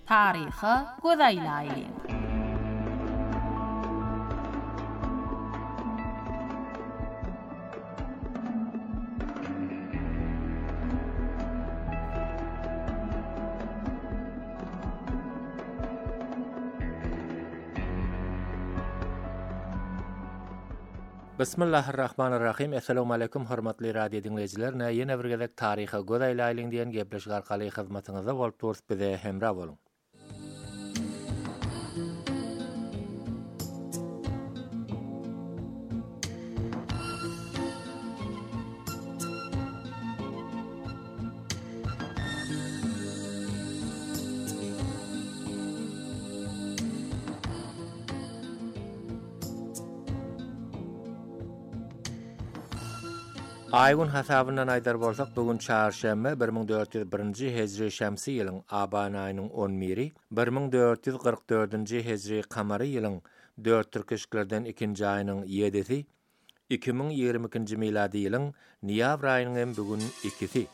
Taryhy gözaýlaýly. Bismillahirrahmanirrahim. Assalamu alaykum hormatly radio dinleyijiler. Ýene bir gezek taryhy gözaýlaýlyň diýen gepleşik arkaly hyzmatyňyzda bolup durýar, bize hemra boluň. Aýgyn hasabyndan aýdar bolsak, bugün çarşembe 1401-nji hejri şämsi ýylyň Aban aýynyň 11-i, 1444-nji hejri kamary ýylyň 4 türkeşiklerden 2-nji aýynyň 7-si, 2022-nji miladi ýylyň noýabr aýynyň bugün 2-si.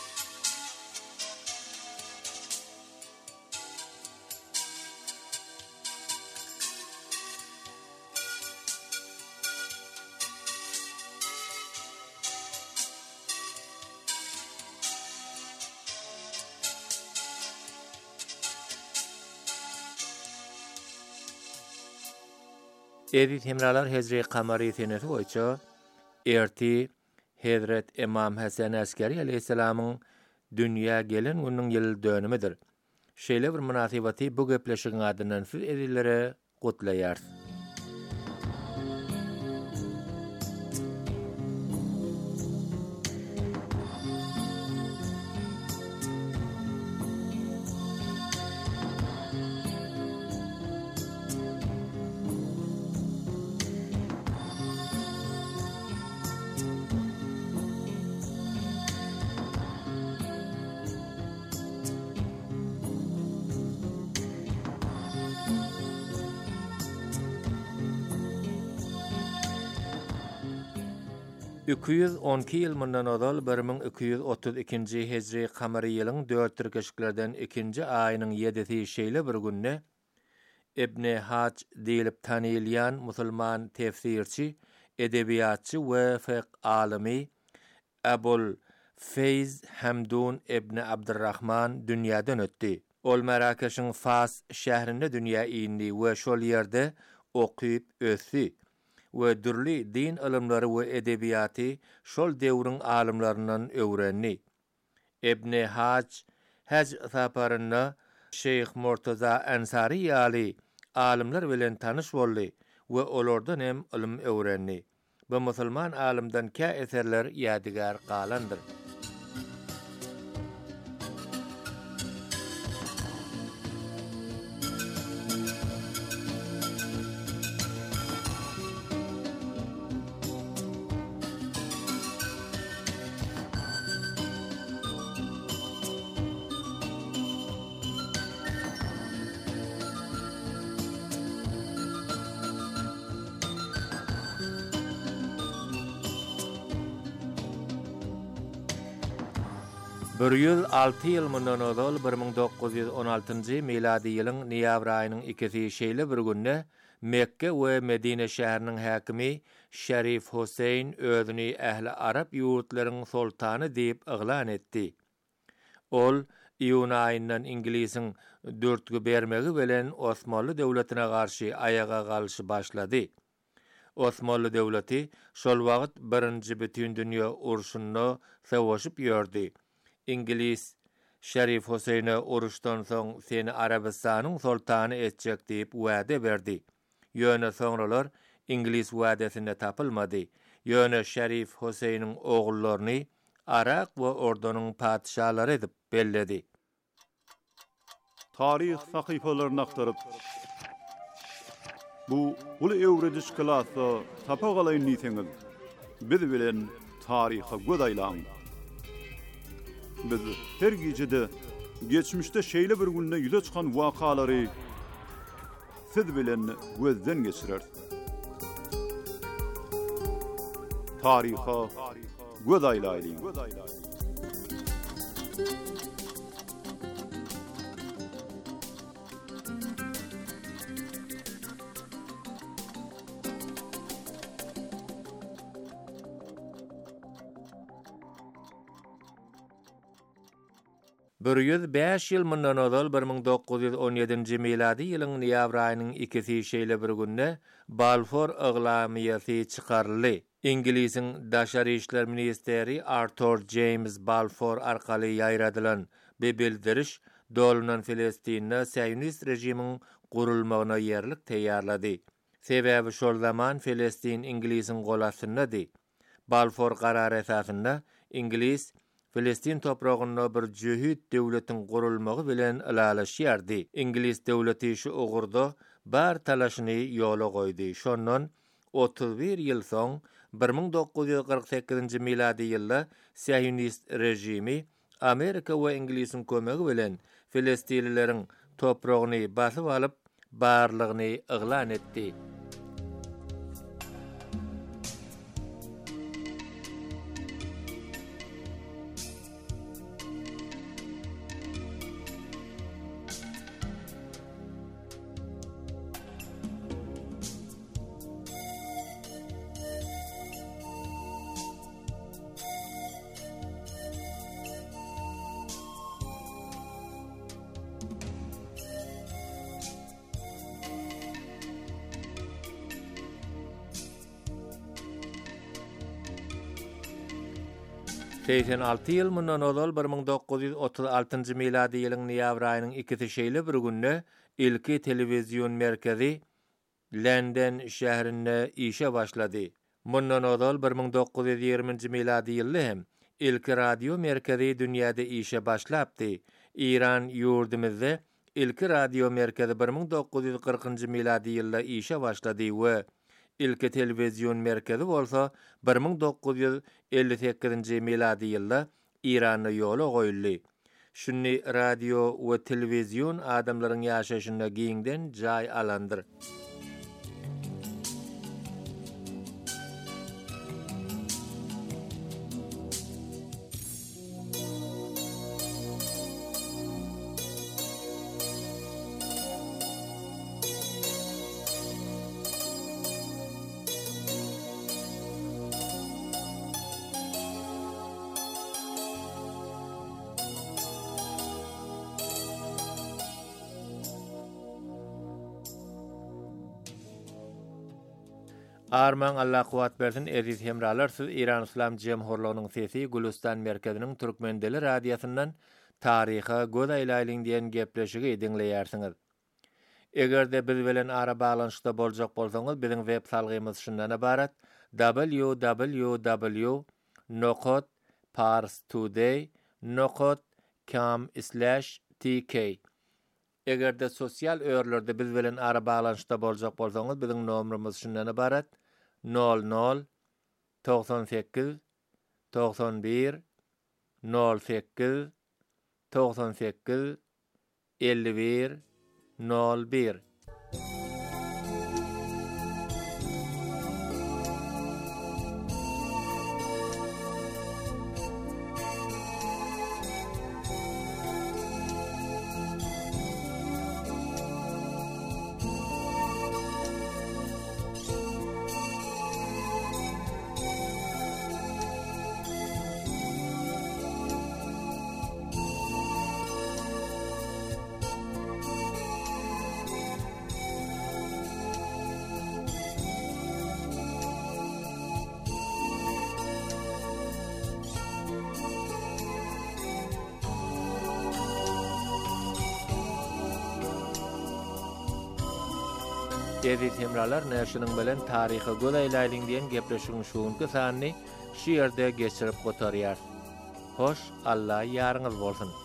Edit hemralar hejri kamary senesi boýunça erti Hazrat Imam Hasan Askari aleyhissalamyň dünýä gelen günüň ýyl dönümidir. Şeýle bir munasabaty bu gepleşigiň adyndan siz edillere gutlaýar. Ýyl mundan ozal 1232-nji hejri kamary ýylyň 4 türkeşiklerden 2-nji aýynyň 7-si şeýle bir günne Ibn Hac diýilip tanylýan musulman tefsirçi, edebiýatçy we fiqh alimi Abul Feyz Hamdun ibn Abdurrahman dünýäden ötdi. Ol Marakeşiň Fas şäherinde dünýä indi we şol ýerde okyp ösdi. We dürli din ilimleri we edebiýaty şol döwrüň alimlerinden öwrenni. Ibn Hac Hac saparynda Şeyh Murtaza Ansari ýaly alimler bilen tanyş boldy we olardan hem ilim öwrenni. Bu musulman alimden kä eserler ýadygar galandyr. Bir ýyl 6 ýyl mundan ozal 1916-njy miladi ýylyň noýabr aýynyň 2-si şeýle bir günde Mekke we Medine şäheriniň häkimi Şerif Huseyn özüni ähli Arap ýurtlarynyň sultany diýip iglan etdi. Ol ýuny aýyndan İngilisiň dörtgü bermegi bilen Osmanly döwletine garşy aýaga galyşy başlady. Osmanly döwleti şol wagt 1-nji bütün dünýä urşuny savaşyp ýördi. İngiliz Şerif Huseyn'e uruşdan soň seni Arabistanyň sultany etjek diýip wada berdi. Ýöne soňralar İngiliz wadasynda tapylmady. Ýöne Şerif Huseyn'in oğullaryny Arak we ordanyň padşahlary edip belledi. Tarih sahypalaryny aktaryp bu uly öwrediş klasy tapagalyň niseňiz. Biz bilen taryha gözaýlaň. Biz her gecede geçmişde şeýle bir günde ýüze çykan wakalary siz bilen gözden geçirer. Taryha gözaýlaýlyň. 105 ýyl mundan ozal 1917-nji miladi ýylyň noýabr aýynyň 2-si şeýle bir günde Balfour yglamyýasy çykarly. İngiliziň Daşary işler ministeri Arthur James Balfour arkaly ýaýradylan bu bildiriş dolunan Filistinde Siyonist rejimiň gurulmagyna ýerlik teýýarlady. Sebäbi şol zaman Filistin Ingiliziň gol astyndady. Balfour kararı esasında İngiliz Filistin toprağında bir jühüt döwletiň gurulmagy bilen ilalaşýardy. İngiliz döwleti şu ugurda bar talaşyny ýola goýdy. Şondan 31 ýyl soň 1948-nji miladi ýylda Siyonist rejimi Amerika we Ingiliziň kömegi bilen Filistinlileriň topragyny basyp alyp barlygyny yglan etdi. Seysen 6 ýyl mundan ozal 1936-njy miladi ýylyň noýabr aýynyň 2-si şeýle bir günde ilki telewizion merkezi London şäherinde işe başlady. Mundan ozal 1920-nji miladi ýylda hem ilki radio merkezi dünýäde işe başlapdy. İran ýurdumyzda ilki radio merkezi 1940-njy miladi ýylda işe başlady we ilki telewizion merkezi bolsa 1958-nji miladi ýylda Iranda ýola goýuldy. Şunny radio we telewizion adamlaryň ýaşaşyna giňden jaý alandyr. Arman Allah kuwat bersin eziz hemralar, siz İran İslam Jemhurluğunyň sesi Gülistan merkeziniň Türkmendeli radiýasyndan taryha göz aýlaýlyň diýen gepleşigi dinleýärsiňiz. Egerde biz bilen ara baglanyşda boljak bolsaňyz biziň web salgymyz şundan ibarat: www.parstoday.com/tk. Egerde sosial öýerlerde biz bilen ara baglanyşda boljak bolsaňyz biziň nomerimiz şundan ibarat: 00 98 91 08 98 51 01. Eziz hemralar, näşiniň bilen taryhy göz aýlaýlyň diýen gepleşigiň şuňky sanyny şu ýerde geçirip gotarýar. Hoş, Allah ýarıňyz bolsun.